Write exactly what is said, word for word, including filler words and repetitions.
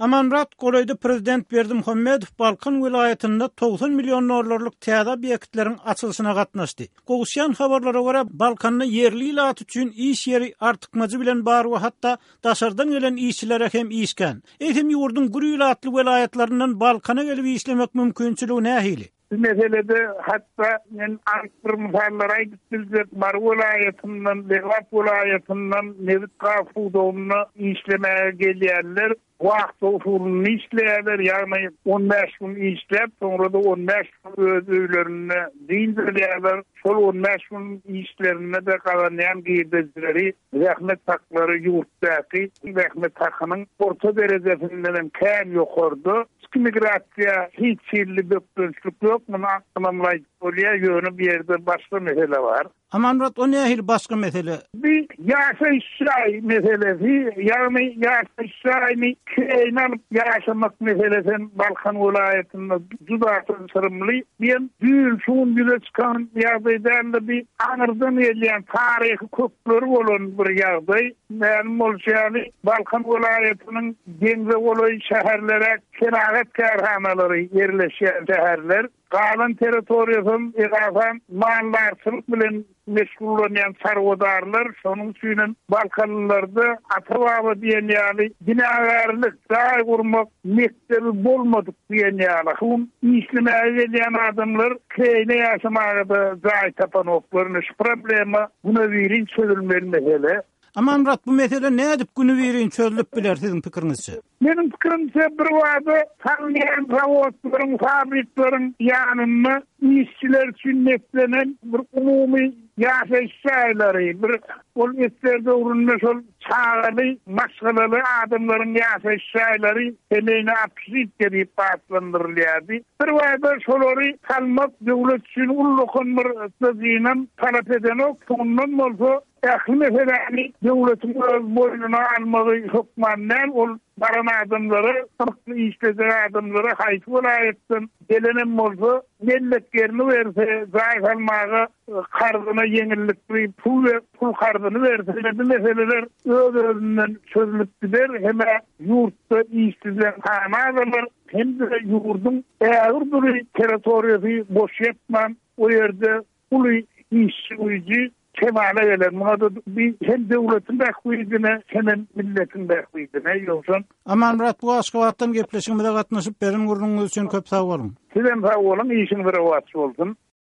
Amanrat golayda Prezident Berdimuhammedow Balkan vilayetinde doksan milyon dollarlyk täze obyektlerin açylyşyna gatnaşdy. Gowşan habarlara görä Balkanda yerli ilat üçin iş yeri artykmajy bilen bar we hatda daşardan gelen işçilere hem işken. Eýsem ýurdun guri ilatly vilayetlerinden Balkana gelip işlemek mümkinçiligi nähili? Bu meselede hatta men ankır misallara gittiler. Bar vilayetinden, Lewap vilayetinden Nevit Gafudowna işlemeye gelýärler. Wagt usulunu işleýärler, ýagny on beş gün işläp, sonra da on beş gün öz öýlerine dindirýärler. Şol on beş gün işlerine de galanýan giýdirleri, rahmet taklary ýurtdaky, rahmet takanyň orta derejesinden kän ýokardy. Migrasiya hiç şeýle dökülüşlik ýok, muny aklamlaýdy. Bolýa ýöne bir ýerde başga mesele var. Amanrat o nähil başga mesele? Bir ýaşaýyş şaý meselesi, ýagny ýaşaýyş şaýyny keýnal ýaşamak meselesi Balkan vilayetinde juda sırmly. Men düýün şuň ýüze çykan ýagdaýda bir aňyrdan gelýän taryhy köpleri bolan bir ýagdaý. Men bolşaly Balkan vilayetiniň deňze bolan şäherlere kiraget kärhanalary ýerleşýän şäherler Galan territoriýasyn egasan mallarçylyk bilen meşgullanýan sarwadarlar şonuň üçin Balkanlarda atawaba diýen ýaly binagarlyk daý gurmak mektebi bolmadyk diýen ýaly. Şoň işlemäge gelýän adamlar keýne ýaşamaga da daý tapanoklarny şu problema buna birin çözülmeli mesele. Amanrat bu mesele nädip güni birin çözülüp biler siziň pikirinizçe? Benim pikirimçe bir wada tanıyan zavodlaryň, fabriklerin ýanyny işçiler üçin netlenen bir umumy ýaşaýyş şaýlary, bir ol etlerde urunma şol çağaly, maşgalaly adamlaryň ýaşaýyş şaýlary temene apsit diýip batlandyrylýardy. Bir wada şolary kalmak döwlet üçin ullukyn bir tezinem talap edenok, şondan bolsa ähli meseleni döwletiň öz boýnuna almagy hukmandan ol baran adamları, sırtlı işleden adamları haýsy vilayetden gelenen bolsa milletlerini verse, zayıf almağa kardyna yeňillikli pul ve pul kardyny verse, bu meseleler öz özünden çözülüp gider. Hem ýurtda işsizler hamalar, hem de ýurdun ägir bir territoriýasy boş ýetmän, o ýerde puly işçi uýjy kemale gelen, buna da bir hem devletin bähwidine hem milletin bähwidine ýoksa. Amanrat bu Aşgabatdan gepleşigimizde gatnaşyp berim gurnuňyz üçin köp sag bolun. Sizem sag bolun, işiň bir wagty bolsun.